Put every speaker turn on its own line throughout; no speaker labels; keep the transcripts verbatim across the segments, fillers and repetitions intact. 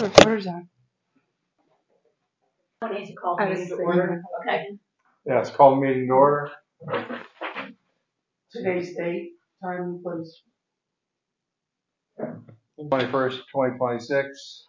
recorder's on.
I need to call
I
the
was
meeting to
saying
order.
that.
Okay.
Yeah, it's called meeting to order.
Today's date, time, and place.
twenty-first, twenty twenty-six.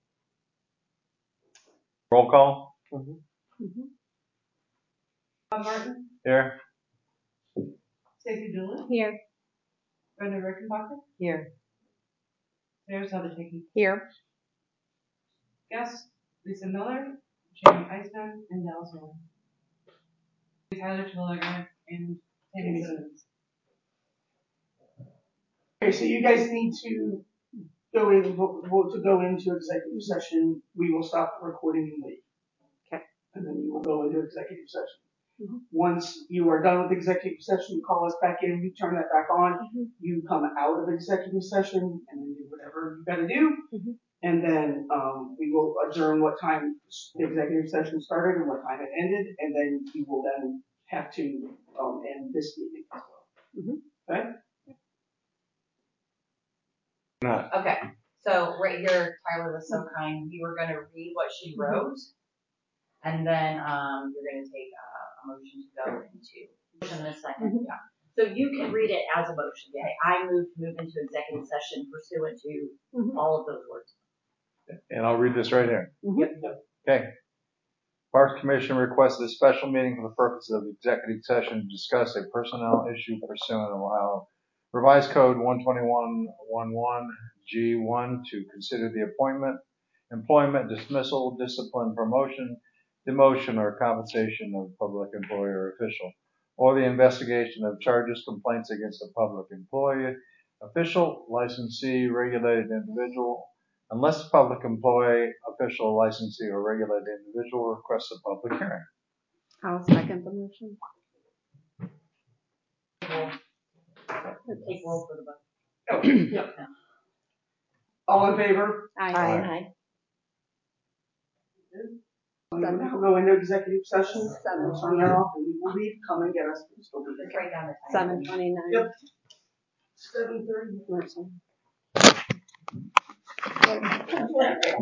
Roll call.
Mm-hmm. Mm-hmm. Bob Martin.
Here.
Stacey Doolin.
Here.
Brenda Rickenbacker.
Here.
Sarah Sutherland.
Here.
Guest, Lisa Miller, Jamie Eisman, and Dallas Miller. Tyler Terwilliger and Tammy Simmons.
Okay, so you guys need to go in, vote to go into executive session. We will stop the recording and leave.
Okay.
And then you will go into executive session.
Mm-hmm.
Once you are done with executive session, you call us back in, we turn that back on.
Mm-hmm.
You come out of executive session and then do whatever you gotta do.
Mm-hmm.
And then, um, we will adjourn what time the executive session started and what time it ended. And then you will then have to, um, end this meeting as well.
Mm-hmm.
Okay?
Not.
Okay. So right here, Tyler was so kind. You were going to read what she wrote, and then um, you're going to take uh, a motion to go into motion in a second.
Mm-hmm.
Yeah. So you can read it as a motion. Okay. I move to move into executive session pursuant to mm-hmm. all of those words.
And I'll read this right here.
Mm-hmm.
Yep. Yep.
Okay. Parks Commission requested a special meeting for the purpose of executive session to discuss a personnel issue pursuant to Ohio Revised Code one twenty-one eleven G one to consider the appointment, employment, dismissal, discipline, promotion, demotion, or compensation of public employee or official, or the investigation of charges, complaints against a public employee, official, licensee, regulated individual, unless the public employee, official, licensee, or regulated individual requests a public hearing.
I'll second the motion.
Take roll for the vote.
Oh, yep. All in favor?
Aye.
Aye.
Aye.
We will now go into executive session.
Seven.
Turn that off and we will leave. Come and get us. We'll be
Just
there.
write down the time.
Seven twenty-nine.
Yep. Seven thirty.